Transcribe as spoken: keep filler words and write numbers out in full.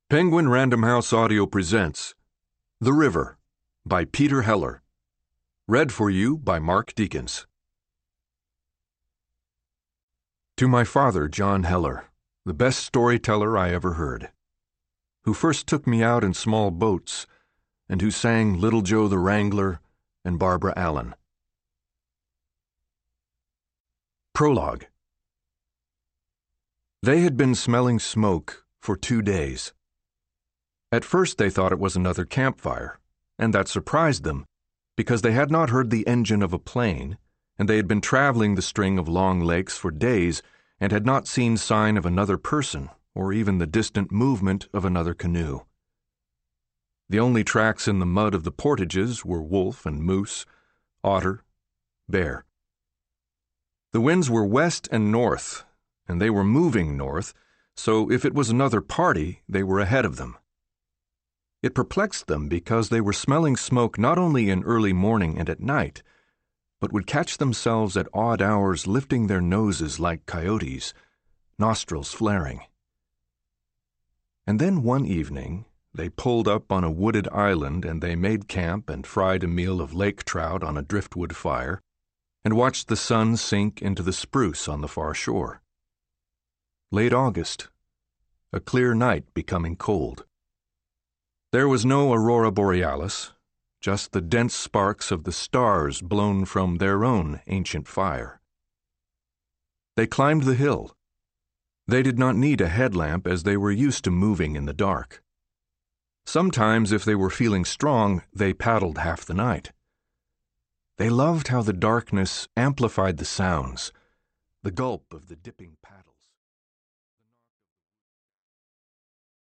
Penguin Random House Audio presents The River by Peter Heller. Read for you by Mark Deakins. To my father, John Heller, the best storyteller I ever heard, who first took me out in small boats, and who sang Little Joe the Wrangler and Barbara Allen. Prologue. They had been smelling smoke for two days. At first they thought it was another campfire, and that surprised them, because they had not heard the engine of a plane, and they had been traveling the string of long lakes for days and had not seen sign of another person or even the distant movement of another canoe. The only tracks in the mud of the portages were wolf and moose, otter, bear. The winds were west and north, and they were moving north, so if it was another party, they were ahead of them. It perplexed them because they were smelling smoke not only in early morning and at night, but would catch themselves at odd hours lifting their noses like coyotes, nostrils flaring. And then one evening, they pulled up on a wooded island and they made camp and fried a meal of lake trout on a driftwood fire and watched the sun sink into the spruce on the far shore. Late August, a clear night becoming cold. There was no aurora borealis, just the dense sparks of the stars blown from their own ancient fire. They climbed the hill. They did not need a headlamp as they were used to moving in the dark. Sometimes, if they were feeling strong, they paddled half the night. They loved how the darkness amplified the sounds, the gulp of the dipping paddle.